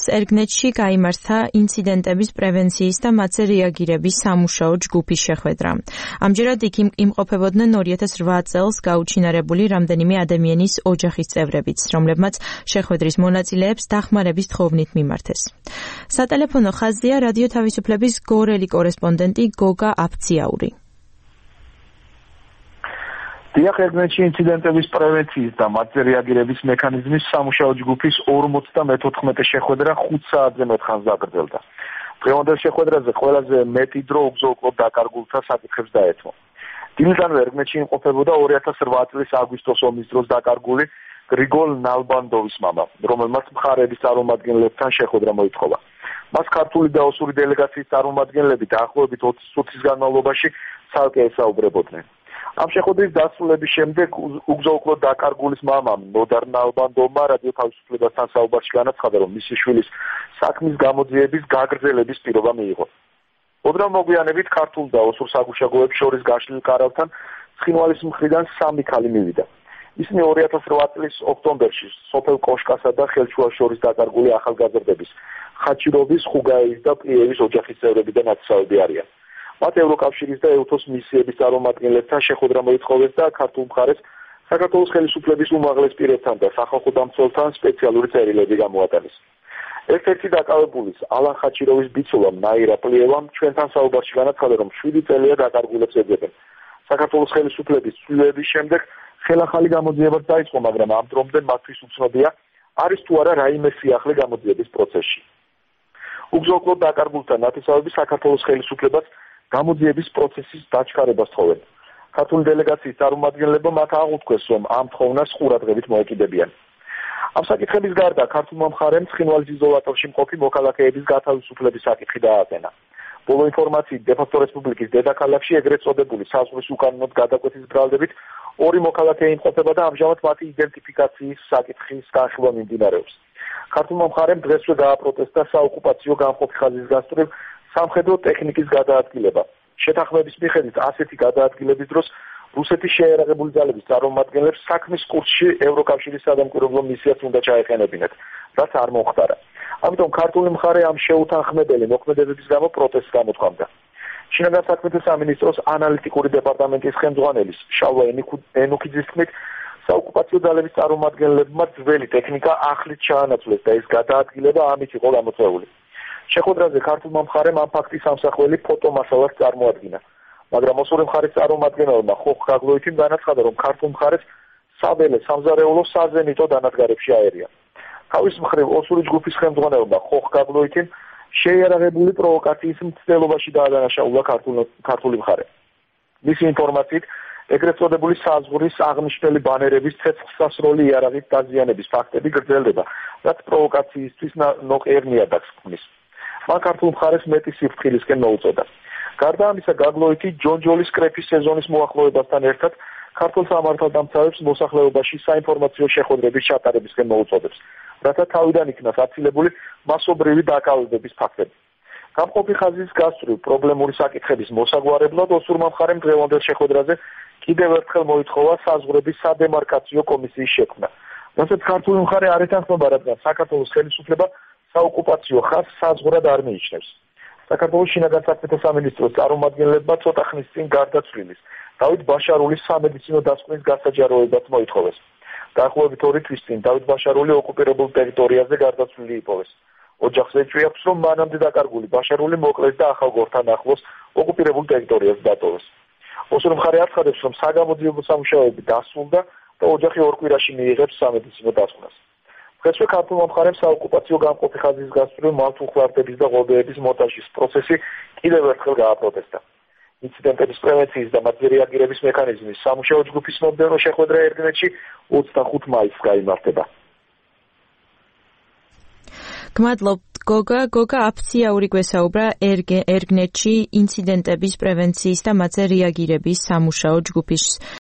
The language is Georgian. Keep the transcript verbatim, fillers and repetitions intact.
ერგნეთში გაიმართა ინციდენტების პრევენციის და მათზე რეაგირების სამუშაო ჯგუფის შეხვედრა. ამჯერად იქ იმყოფებოდნენ ორი ათას რვა წელს გაუჩინარებული რამდენიმე ადამიანის ოჯახის წევრებიც, რომლებმაც შეხვედრის მონაწილეებს დახმარების თხოვნით მიმართეს. სატელეფონო ხაზია რადიო თავისუფლების გორელი კორესპონდენტი გოგა აფციაური. დიახ, ერგნეთში ინციდენტების პრევენციის და მათზე რეაგირების მექანიზმის სამუშაო ჯგუფის ორმოცდამეთოთხმეტე შეხვედრა ხუთ საათზე მეტხანს გაგრძელდა. დღევანდელ შეხვედრაზე ყველაზე მეტი დრო უგზო-უკვლოდ დაკარგულთა საკითხებს დაეთმო. დილიდანვე ერგნეთში იმყოფებოდა ორი ათას რვა წლის აგვისტოს ომის დროს დაკარგული გრიგოლ ნალბანდოვის მამა, რომელმაც მხარეების წარმომადგენლებთან შეხვედრა მოითხოვა. მას ქართული და ოსური დელეგაციის წარმომადგენლები დაახლოებით ოცი წუთის განმავლობაში ცალკე ესაუბრებოდნენ. ამ შეხვედრის დასრულების შემდეგ უგზო-უკვლოდ დაკარგულის მამამ ნოდარ ნალბანდოვმა რადიო თავისუფლებასთან საუბარში განაცხადა, რომ მისი შვილის საქმის გამოძიების გაგრძელების პირობა მიიღო. ოდნავ მოგვიანებით ქართულ და ოსურ საგუშაგოებს შორის გაშლილ კარავთან ცხინვალის მხრიდან სამი ქალი მივიდა. ისინი ორი ათას რვა წლის ოქტომბერში სოფელ კოშკასა და ხელჩუას შორის დაკარგული ახალგაზრდების ხაჩიროვის, ხუგაევის და პლიევის ოჯახის წევრები და ნათესავები არიან. მათ ევროკავშირის და ეუთოს მისიების წარმომადგენლებთან შეხვედრა მოითხოვეს და ქართულ მხარეს საქართველოს ხელისუფლების უმაღლეს პირებთან და სახალხო დამცველთან სპეციალური წერილები გამოატანეს. ერთ-ერთი დაკავებულის ალან ხაჩიროვის ბიცოლამ ნაირა პლიევამ ჩვენთან საუბარში განაცხადა, რომ შვიდი წელია დაკარგულებს ეძებენ. საქართველოს ხელისუფლების ცვლილების შემდეგ ხელახალი გამოძიებაც დაიწყო, მაგრამ ამ დრომდე მათთვის უცნობია, არის თუ არა რაიმე სიახლე გამოძიების პროცესში. უგზო-უკვლოდ დაკარგულთა ნათესავები საქართველოს ხელისუფლებას გამოძიების პროცესის დაჩქარებას თხოვენ. ქართული დელეგაციის წარმომადგენლებმა მათ აღუთქვეს, რომ ამ თხოვნას ყურადღებით მოეკიდებიან. ამ საკითხების გარდა ქართულმა მხარემ ცხინვალის იზოლატორში მყოფი მოქალაქეების გათავისუფლების საკითხი დააყენა. ბოლო ინფორმაციით დე-ფაქტო რესპუბლიკის დედაქალაქში ეგრეთ წოდებული საზღვრის უკანონოდ გადაკვეთის ბრალდებით ორი მოქალაქე იმყოფება და ამჟამად მათი იდენტიფიკაციის საკითხის განხილვა მიმდინარეობს. ქართულმა მხარემ დღესვე გააპროტესტა საოკუპაციო გამყოფი ხაზის გასწვრივ სამხედრო ტექნიკის გადაადგილება. შეთანხმების მიხედვით ასეთი გადაადგილების დროს რუსეთის შეიარაღებული ძალების წარმომადგენლებს საქმის კურსში ევროკავშირის სადამკვირვებლო მისიაც უნდა ჩაეყენებინათ, რაც არ მომხდარა. ამიტომ ქართული მხარე ამ შეუთანხმებელი მოქმედებების გამო პროტესტს გამოთქვამდა. შინაგან საქმეთა სამინისტროს ანალიტიკური დეპარტამენტის ხელმძღვანელის შალვა ენუქიძის თქმით, საოკუპაციო ძალების წარმომადგენლებმა ძველი ტექნიკა ახლით ჩაანაცვლეს და ეს გადაადგილება ამით იყო გამოწვეული. შეხვედრაზე ქართულმა მხარემ ამ ფაქტის ამსახველი ფოტომასალას წარმოადგინა, მაგრამ ოსური მხარის წარმომადგენელმა ხოხ გაგლოითიმ განაცხადა, რომ ქართულ მხარეს საველე სამზარეულო საზენიტო დანადგარებში აერია. თავის მხრივ ოსური ჯგუფის ხელმძღვანელმა ხოხ გაგლოითიმ შეიარაღებული პროვოკაციის მცდელობაში დაადანაშაულა ქართული მხარე. მისი ინფორმაციით, ეგრეთ წოდებული საზღვრის აღნიშნული ბანერების ცეცხლსასროლი იარაღით დაზიანების ფაქტები გრძელდება, რაც პროვოკაციისთვის ნოყიერ ნიადაგს ქმნის. მან ქართულ მხარეს მეტი სიფრთხილისკენ მოუწოდა. გარდა ამისა, გაგლოითი ჯონჯოლის კრეფის სეზონის მოახლოებასთან ერთად ქართულ სამართალდამცავებს მოსახლეობაში საინფორმაციო შეხვედრების ჩატარებისკენ მოუწოდებს, რათა თავიდან იქნას აცილებული მასობრივი დაკავებების ფაქტები. გამყოფი ხაზის გასწვრივ პრობლემური საკითხების მოსაგვარებლად ოსურმა მხარემ დღევანდელ შეხვედრაზე კიდევ ერთხელ მოითხოვა საზღვრების სადემარკაციო კომისიის შექმნა. რასაც ქართული მხარე არ ეთანხმება, რადგან საქართველოს ხელისუფლება საოკუპაციო ხაზს საზღვრად არ მიიჩნევს. საქართველოს შინაგან საქმეთა სამინისტროს წარმომადგენლებმა ცოტა ხნის წინ გარდაცვლილის დავით ბაშარულის სამედიცინო დასკვნის გასაჯაროებაც მოითხოვეს. დაახლოებით ორი თვის წინ დავით ბაშარული ოკუპირებულ ტერიტორიაზე გარდაცვლილი იპოვეს. ოჯახს ეჭვიაქვს, რომ მანამდე დაკარგული ბაშარული მოკლეს და ახალგორთან ახლოს ოკუპირებულ ტერიტორიაზე დატოვეს. ოსური მხარე აცხადებს, რომ საგამოძიებო სამუშაოები დასრულდა და ოჯახი ორ კვირაში მიიღებს სამედიცინო დასკვნას. დღესვე ქართულმა მხარემ საოკუპაციო გამყოფი ხაზის გასწვრივ მართულხლარდების და ღობეების მონტაჟის პროცესი კიდევ ერთხელ გააპროტესტა. ინციდენტების პრევენციის და მათზე რეაგირების მექანიზმის სამუშაო ჯგუფის მომდევნო შეხვედრა ერგნეთში ოცდახუთ მაისს გაიმართება. გმადლობთ გოგა, გოგა აფციაური გვესაუბრა ერგნეთში ინციდენტების პრევენციის და მათზე რეაგირების სამუშაო ჯგუფის